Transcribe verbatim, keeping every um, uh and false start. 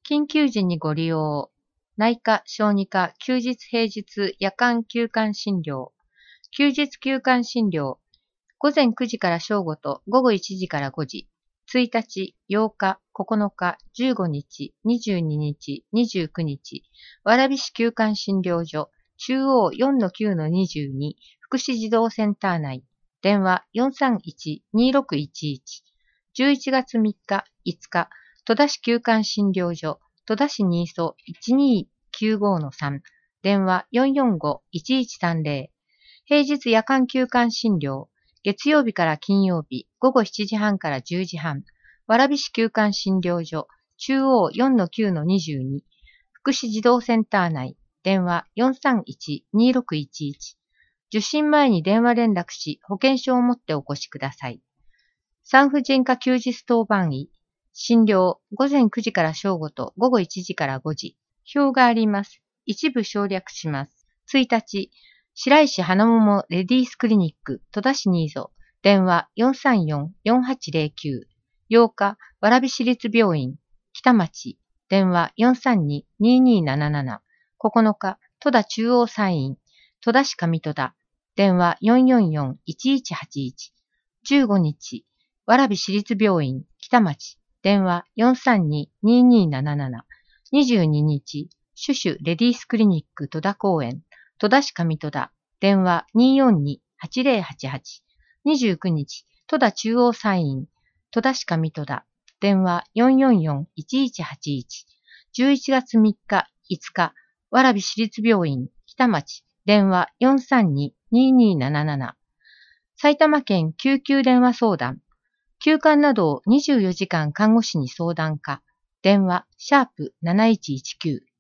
緊急時にご利用。内科、小児科、休日平日、夜間休館診療。休日休館診療。午前くじから正午と午後いちじからごじ。いちにち、ようか、ここのか、じゅうごにち、にじゅうににち、にじゅうくにち。蕨市休館診療所、中央 よんのきゅうのにじゅうに、福祉児童センター内。電話 よんさんいち にろくいちいち。じゅういちがつみっか、いつか、戸田市休館診療所、戸田市にそ いちにきゅうごのさん。電話 よんよんご いちいちさんぜろ。平日夜間休館診療。月曜日から金曜日、午後しちじはんからじゅうじはん。蕨市休館診療所、中央 よんのきゅうのにじゅうに。福祉児童センター内。電話 よんさんいち にろくいちいち。受診前に電話連絡し、保険証を持ってお越しください。産婦人科休日当番医。診療、午前くじから正午と午後いちじからごじ。表があります。一部省略します。いちにち、白石花桃レディースクリニック、戸田市にぞ。電話 よんさんよん よんはちぜろきゅう。ようか、蕨市立病院、北町。電話 よんさんに にになななな。ここのか、戸田中央産院、戸田市上戸田。電話 よんよんよん いちいちはちいち。じゅうごにち、蕨市立病院、北町。電話 よんさんに にになななな。にじゅうににち、シュシュレディースクリニック戸田公園、戸田市上戸田。電話 によんに はちぜろはちはち。にじゅうくにち、戸田中央産院、戸田市上戸田。電話 よんよんよん いちいちはちいち。じゅういちがつみっか、いつか、蕨市立病院、北町。電話 よんさんに にになななな。埼玉県救急電話相談。休館などをにじゅうよじかん看護師に相談可。電話、シャープなないちいちきゅう。